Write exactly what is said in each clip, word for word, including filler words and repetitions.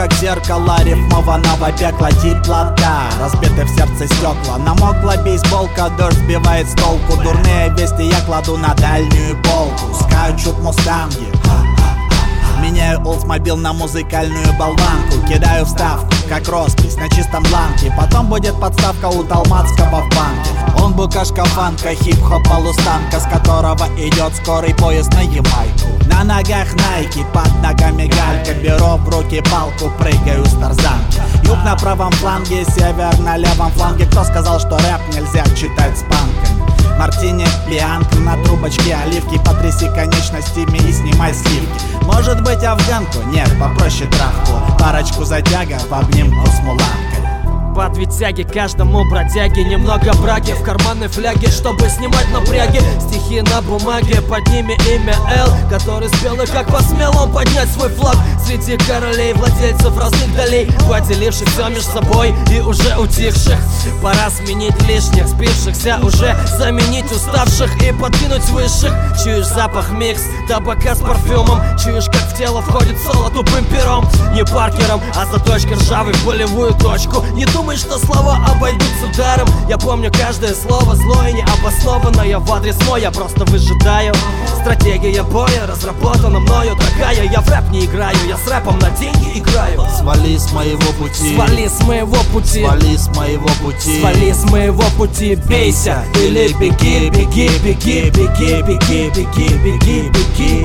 как зеркало рифмованного пекла теплота. Разбиты в сердце стекла, намокла бейсболка, дождь сбивает с толку. Дурные вести я кладу на дальнюю полку. Скачут мустанги, меняю олдсмобил на музыкальную болванку. Кидаю вставку, как роспись на чистом бланке. Потом будет подставка у Талмацкого в банке. Он букашка фанка, хип-хоп полустанка, с которого идет скорый поезд на Ямайку. На ногах найки, под ногами галька. Беру в руки палку, прыгаю с тарзанки. Юг на правом фланге, север на левом фланге. Кто сказал, что рэп нельзя читать с панками? Мартини, пьянка, на трубочке оливки. Потряси конечностями и снимай сливки. Может быть афганку? Нет, попроще травку. Парочку затяга в обнимку с муланкой. Под тяги каждому бродяге немного браги в карманной фляге, чтобы снимать напряги. Стихи на бумаге, под ними имя Л, который смелый как посмел он поднять свой флаг среди королей, владельцев разных долей, поделивших все между собой и уже утихших. Пора сменить лишних, спившихся уже, заменить уставших и подкинуть высших. Чуешь запах микс табака с парфюмом, чуешь, как в тело входит соло тупым пером. Не Паркером, а заточкой ржавой в болевую точку. Не думай, что слова обойдутся ударом. Я помню каждое слово злое и необоснованное в адрес мой, я просто выжидаю. Стратегия боя разработана мною такая. Я в рэп не играю, я с рэпом на деньги играю. Свали с моего пути, свали с моего пути, свали с моего пути, свали с моего пути. Бейся или беги, беги, беги, беги, беги, беги, беги, беги.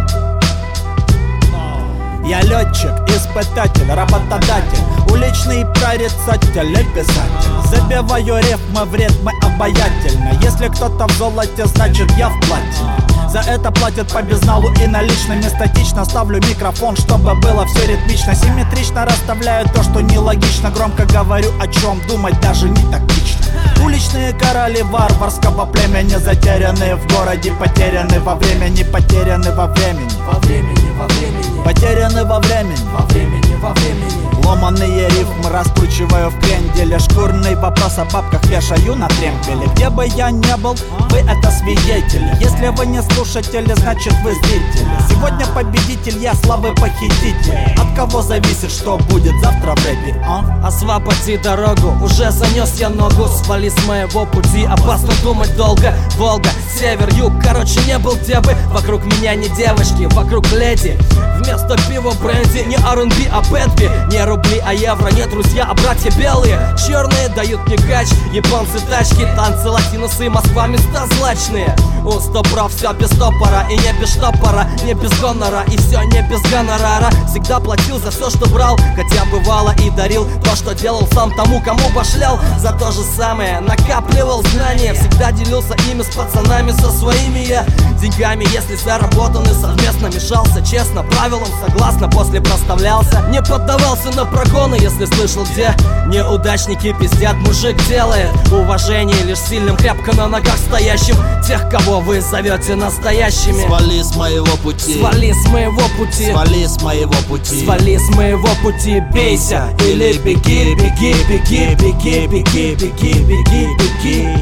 Я летчик, испытатель, работодатель, уличный прорицатель и писатель. Забиваю рифмы в ритмы обаятельно. Если кто-то в золоте, значит я в платине. За это платят по безналу и наличными. Статично ставлю микрофон, чтобы было все ритмично. Симметрично расставляю то, что нелогично. Громко говорю, о чем думать даже не тактично. Уличные короли варварского племени, затерянные в городе, потеряны во времени, потеряны во времени, во времени, во времени, потеряны во времени, во времени, во времени. Ломаные рифмы раскручиваю в кренделе. Шкурный вопрос о бабках вешаю на тремпеле. Где бы я ни был, вы это свидетели. Если вы не слушатели, значит вы зрители. Сегодня победитель, я славы похититель. От кого зависит, что будет завтра в рэпе, а? Освободи дорогу, уже занес я ногу. Свали с моего пути, опасно думать долго. Волга, север, юг, короче не был где бы. Вокруг меня не девочки, вокруг леди. Вместо пива бренди, не ар энд би, а бэтби. Не рубли, а евро, не друзья, а братья белые. Черные дают мне кач, японцы тачки, танцы, латиносы, Москва, места злачные. У сто прав все без стопора и не без штопора, не без гонора и все не без гонорара. Всегда платил за все, что брал, хотя бывало и дарил то, что делал сам тому, кому башлял. За то же самое накапливал знания, всегда делился ими с пацанами, со своими я деньгами, если заработаны совместно. Мешался честно, правилам согласно, после проставлялся. Не поддавался на прогоны, если слышал, где неудачники пиздят, мужик делает уважение лишь сильным, крепко на ногах стоящим. Тех, кого вы зовете настоящими. Свали с моего пути, свали с моего пути, свали с моего пути, свали с моего пути. Бейся или беги, беги, беги, беги, беги, беги, беги, беги.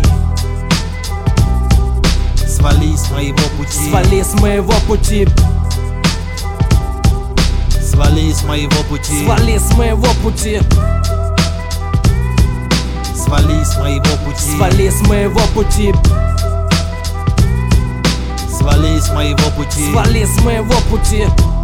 Свали с моего пути, свали с моего пути, свали с моего пути, свали с моего пути, свали с моего пути, свали с моего пути, свали с моего пути, свали с моего пути.